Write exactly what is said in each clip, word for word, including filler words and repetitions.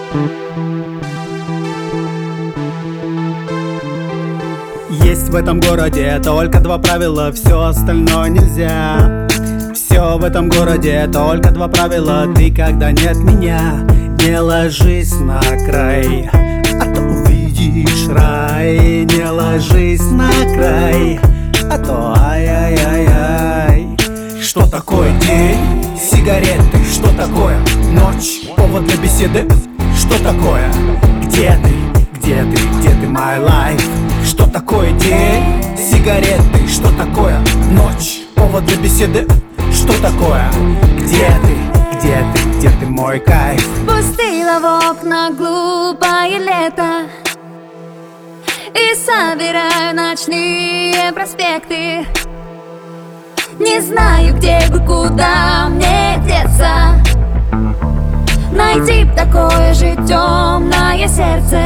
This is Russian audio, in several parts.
Есть в этом городе только два правила, все остальное нельзя. Все в этом городе только два правила: ты, когда нет меня, не ложись на край, а то увидишь рай. Не ложись на край, а то ай-яй-яй-яй. Что такое день? Сигареты. Что такое ночь? Повод для беседы. Что такое? Где ты? Где ты? Где ты, my life? Что такое день? Сигареты. Что такое ночь? Повод для беседы. Что такое? Где ты? Где ты? Где ты, мой кайф? Пустила в окна глупое лето и собираю ночные проспекты. Не знаю, где бы, куда мне деться, найти такое же темное сердце.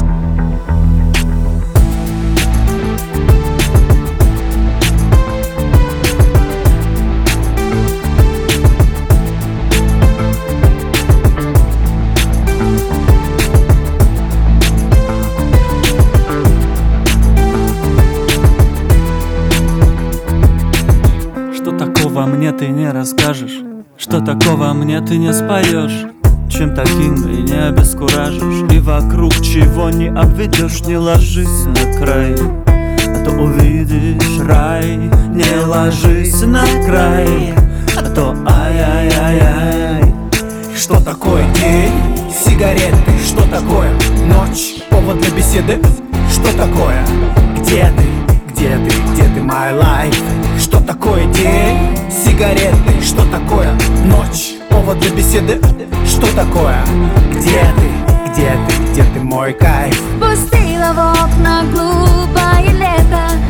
Что такого мне ты не расскажешь? Что такого мне ты не споешь? Чем таким и не обескуражишь? И вокруг чего не обведешь? Не ложись на край, а то увидишь рай. Не ложись на край, а то ай-яй-яй-яй. Что такое день? Сигареты. Что такое ночь? Повод для беседы. Что такое? Где ты? Где ты? Где ты, my life? Что такое день? Сигареты. Что такое ночь? Повод для беседы. Что такое? Где ты? Где ты? Где ты, мой кайф? Пустила в окна глупое лето